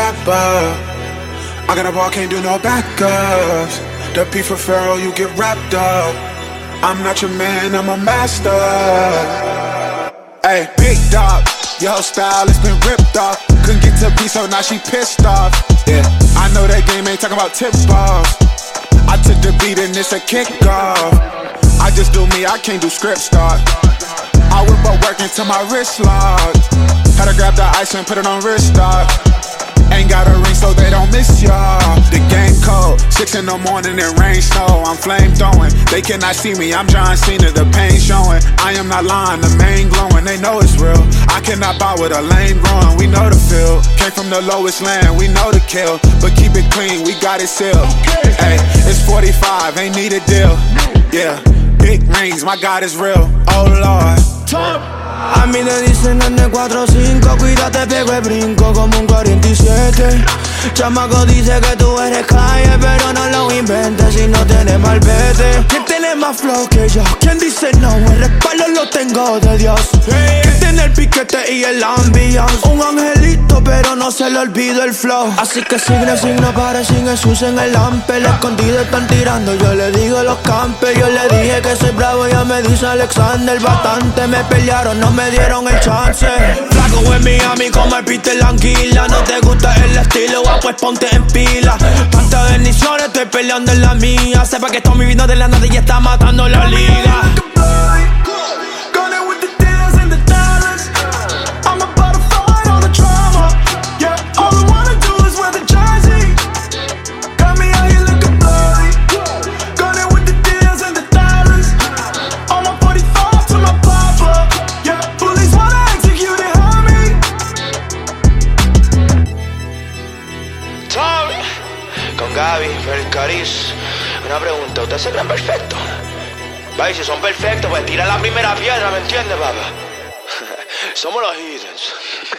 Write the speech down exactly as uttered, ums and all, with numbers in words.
rapper. I got a ball, can't do no backups. The P for Pharaoh, you get wrapped up. I'm not your man, I'm a master. Hey, big dog, your style has been ripped off. Couldn't get to P, so now she pissed off. Yeah, I know that game ain't talking about tip-offs. I took the beat and it's a kickoff. I just do me, I can't do script start. I whip up work until my wrist locked. Had to grab the ice and put it on wrist lock. Ain't got a ring so they don't miss y'all. The game cold, six in the morning and rain, snow. I'm flame throwing, they cannot see me, I'm John Cena, the pain showing. I am not lying, the main glowing, they know it's real. I cannot buy with a lane growing, we know the field. Came from the lowest land, we know the kill. But keep it clean, we got it sealed. Hey, it's forty-five, ain't need a deal. Yeah, big rings, my God is real. Oh Lord. A mí me dicen nene cuatro cinco, cuídate, pego el brinco como un cuarenta y siete. Chamaco dice que tú eres calle, pero no lo inventes si no tienes malvete. ¿Quién tiene más flow que yo? ¿Quién dice no? El respaldo lo tengo de Dios. ¿Quién tiene el piquete y el ambiance? Un angelito, pero no se le olvido el flow. Así que signo, signo, para sin Jesús en el ampe. El escondido están tirando, yo le digo los campes. Yo le dije que soy bravo, ya me dice Alexander. Bastante me pelearon, no me dieron el chance. Flaco en Miami como el Peter Languila. No te gusta el estilo, ah, pues ponte en pila. Tantas bendiciones, estoy peleando en la mía. Sepa que estoy viviendo de la nada y está matando la liga. Con Gaby, el Cariz. Una pregunta, ¿ustedes se creen perfectos? Vaya, si son perfectos, pues tira la primera piedra, ¿me entiendes, papá? Somos los heathens.